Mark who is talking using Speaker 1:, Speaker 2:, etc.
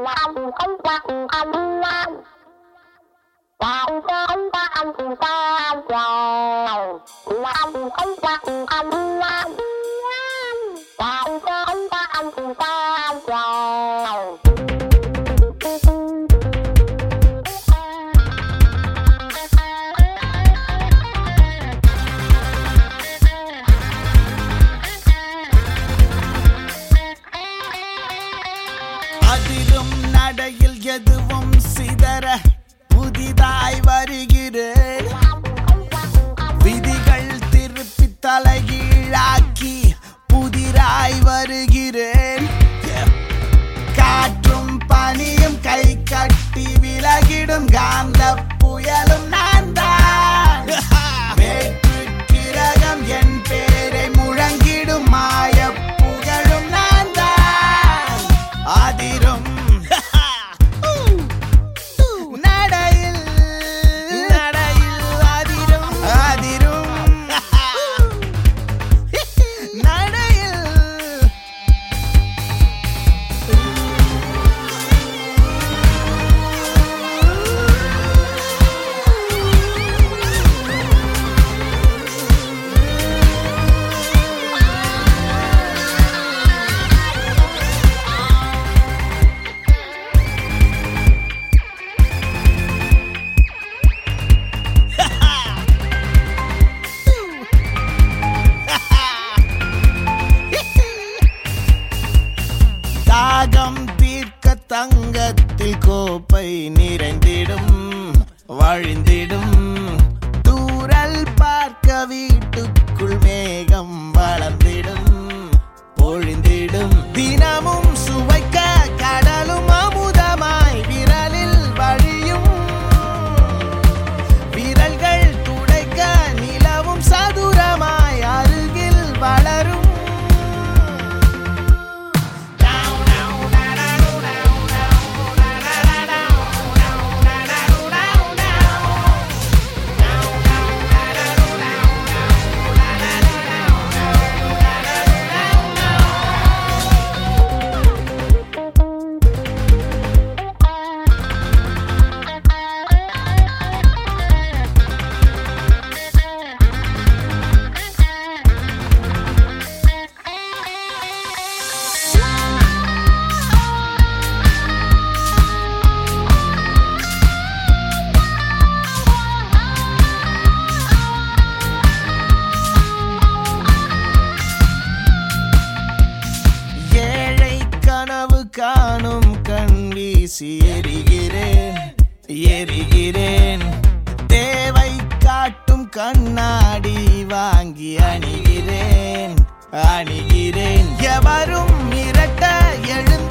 Speaker 1: அதிரும் நடையில் எதுவும் சிதற புதிதாய் வருகிறேன். விதிகள் திருப்பி தலைகீழாக்கி புதிராய் வருகிறேன். காற்றும் பனியும் கை கட்டி விலகிடும் காந்த புயலும் நான் தான். வேற்று கிரகம் என் பேரை முழங்கிடும் மாய புகழும் நான் தான். அதிரும் நடையில் அதிரும் நடையில் தாகம் தீர்க்க தங்கத்தில் கோப்பை நிறைந்திடும் வழிந்திடும். தூரல் பார்க்க வீட்டுக்குள் மேகம் வளர்ந்திடும் பொழிந்திடும். தினமும் சுவைக்க கடலும் அமுதமாய் விரலில் வழியும். விரல்கள் துடைக்க நிலவும் சதுரமாய் அருகில் வளரும். காணும் கண் வீசி எரிகிறேன். தேவை காட்டும் கண்ணாடி வாங்கி அணிகிறேன். எவரும் மிரட்ட எழுந்து